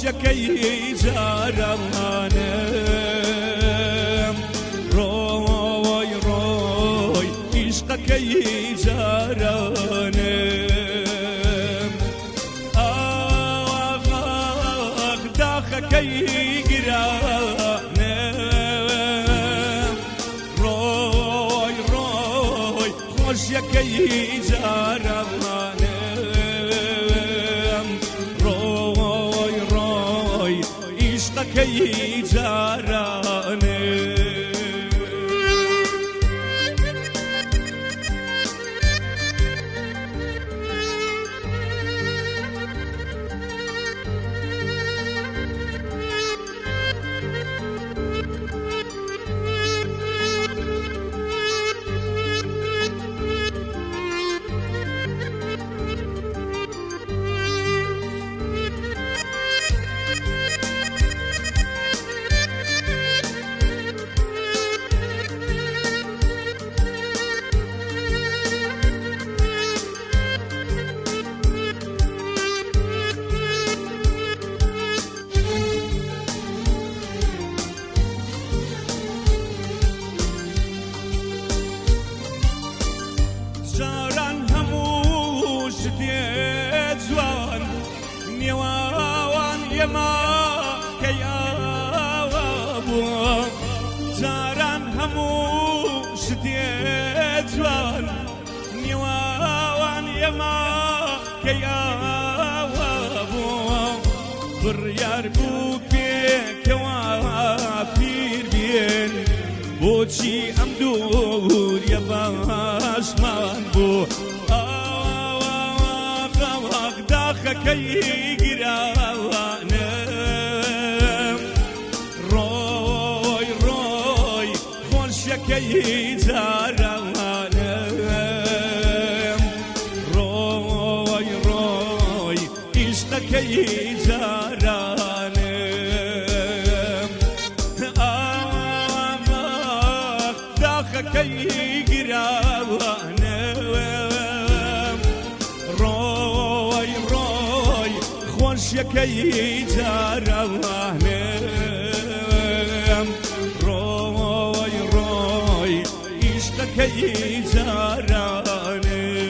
خۆشیەکەی جارانم ڕۆی ڕۆی عیشقەکەی جارانم ئاغ داخەکەی گرانم ڕۆی ڕۆی خۆشیەکەی جارانم ڕۆی ڕۆی عیشقەکەی جارانم جاران هەموو شتێ جوان نێواوان ئێمە کەی ئاوا بووە جاران هەموو شتێ جوان نێواوان ئێمە کەی ئاوا بووە بڕیار بوو پێکەوە پیر بێن بۆچی ئەم دووریە باشمان بوو ئاواق داخەکەی گراوانم ڕۆی ڕۆی خۆشیەکەی جارانم ڕۆی ڕۆی عیشقەکەی جارانم داخەکەی گراوانم ڕۆی ڕۆی خۆشیەکەی جارانم ڕۆی ڕۆی عیشقەکەی جارانم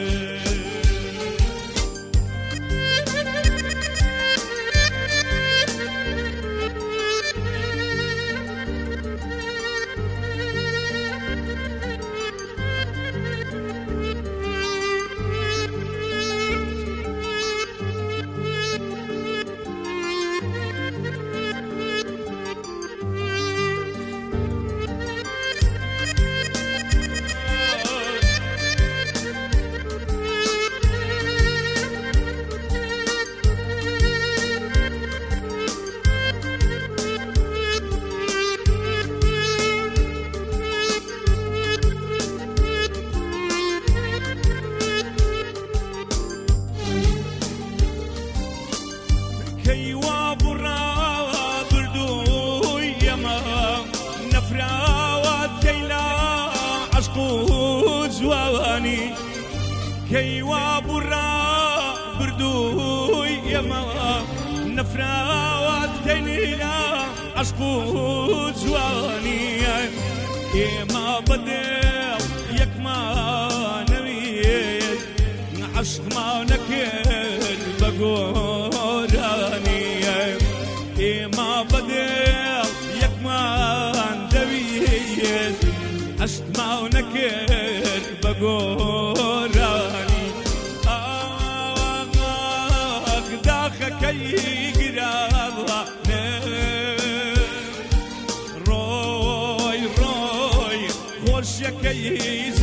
کەیوا بڕا بردووی ئێمە نەفراوات کەیلا عەشق و جوانی کەیوا بڕا بردووی ئێمە نەفراوات کەیلا عەشق و جوانی ئێمە بەدڵ یەکمانەوێت عەشقمان نەکرد بە گۆرانی ئێمە بەدڵ یەکمان دەویت عەشقمان نەکرد بە گۆرانی ئاغ داخەکەی گراوانم ڕۆی ڕۆی خۆشیەکەی